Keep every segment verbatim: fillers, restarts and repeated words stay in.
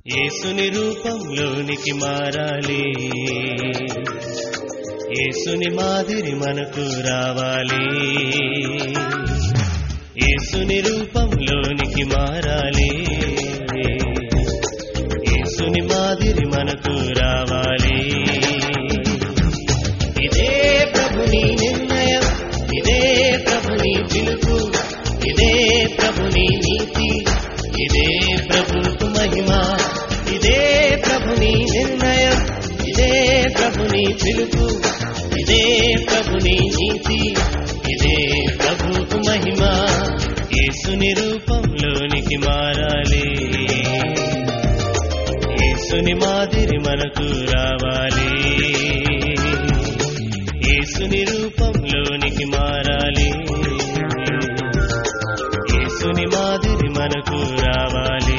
యేసుని రూపంలోనికి మారాలి, యేసుని మాదిరి మనకు రావాలి. యేసుని రూపంలోనికి మారాలి, యేసుని మాదిరి మనకు రావాలి. ఇదే ప్రభుని నిర్ణయం, ఇదే ప్రభుని పిలుపు, ఇదే ప్రభుని నీతి, ఇదే ప్రభుకు మహిమ. ఇదే ప్రభుని నిర్ణయం, ఇదే ప్రభుని పిలుపు, ఇదే ప్రభుని నీతి, ఇదే ప్రభుకు మహిమ. యేసుని రూపంలోనికి మారాలి, యేసుని మాదిరి మనకు రావాలి. యేసుని రూపంలోనికి మారాలి, యేసుని మాదిరి మనకు రావాలి.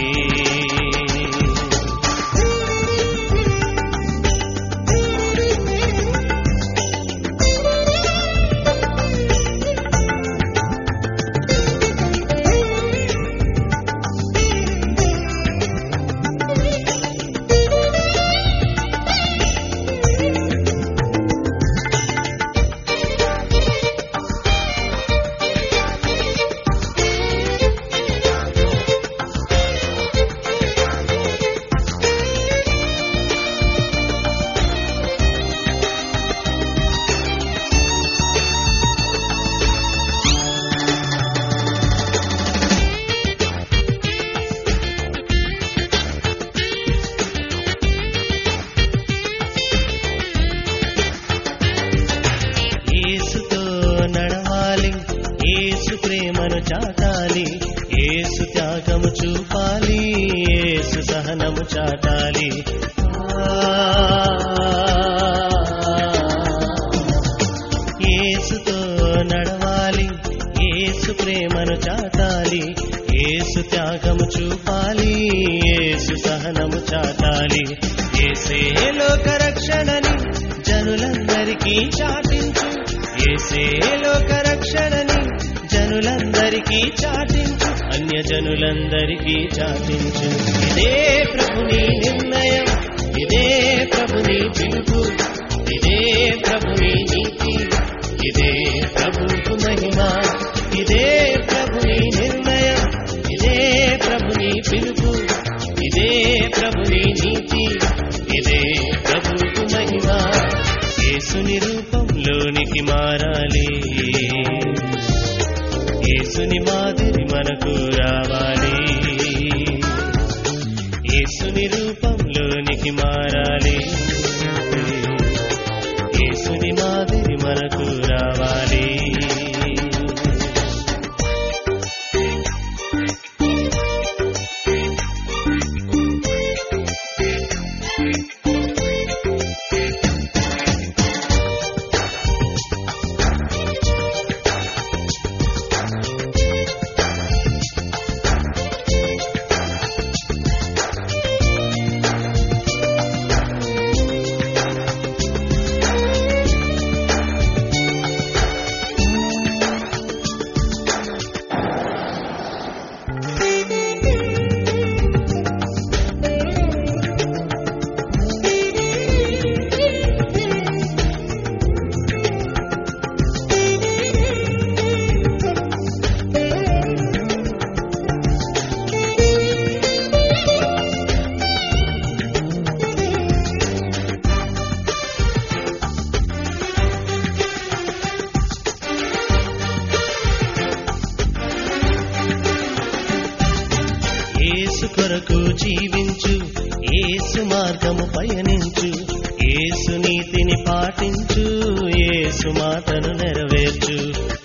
ప్రేమను చాటాలి, యేసు త్యాగము చూపాలి, యేసు సహనము చాటాలి. యేసుతో నడవాలి, యేసు ప్రేమను చాటాలి, యేసు త్యాగము చూపాలి, యేసు సహనము చాటాలి. యేసే లోక రక్షణని జనులందరికీ చాటించు, యేసే లోక రక్షణని జనులందరికీ చాటించు, అన్య జనులందరికీ చాటించు. ఇదే ప్రభుని నిర్ణయం, ఇదే ప్రభుని పిలుపు, ఇదే ప్రభుని నీతి, ఇదే ప్రభుకు మహిమ. ఇదే ప్రభుని నిర్ణయం, ఇదే ప్రభుని పిలుపు, ఇదే ప్రభుని నీతి, ఇదే ప్రభుకు మహిమ. యేసుని రూపంలోనికి మారాలి, యేసుని మాదిరి మనకు రావాలి. యేసుని రూపంలోనికి మారాలి, యేసుని మాదిరి మనకు రావాలి. యేసు కొరకు జీవించు, యేసు మార్గము పయనించు, యేసు నీతిని పాటించు, యేసు మాటను నెరవేర్చు.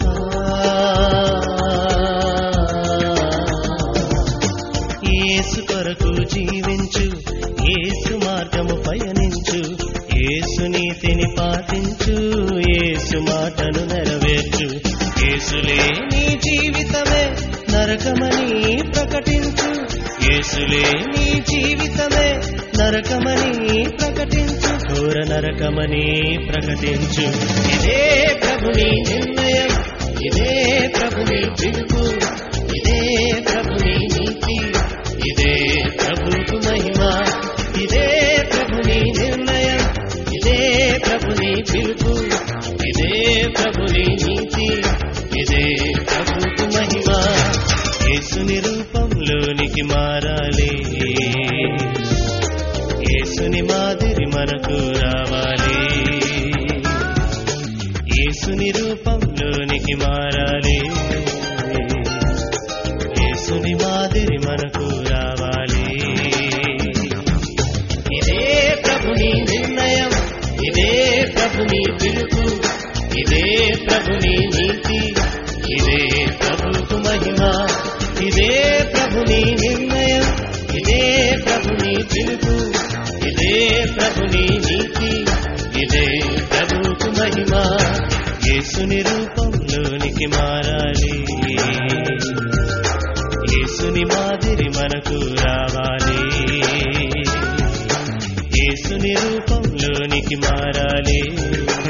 యేసు కొరకు జీవించు, యేసు మార్గము పయనించు, యేసు నీతిని పాటించు, యేసు మాటను నెరవేర్చు. యేసులే నీ జీవితమే నరకమని ప్రకటించు, యేసులే నీ జీవితమే నరకమని ప్రకటించు, ఘోర నరకమని ప్రకటించు. ఇదే ప్రభుని నిర్ణయం, ఇదే ప్రభుని పిలుపు, ఇదే ప్రభుని నీతి, ఇదే ప్రభుకు మహిమ. ప్రభుని నీతి, ఇదే ప్రభువుకు మహిమ. యేసుని రూపంలోనికి మారాలి, యేసుని మాదిరి మనకు రావాలి, యేసుని రూపంలోనికి మారాలి.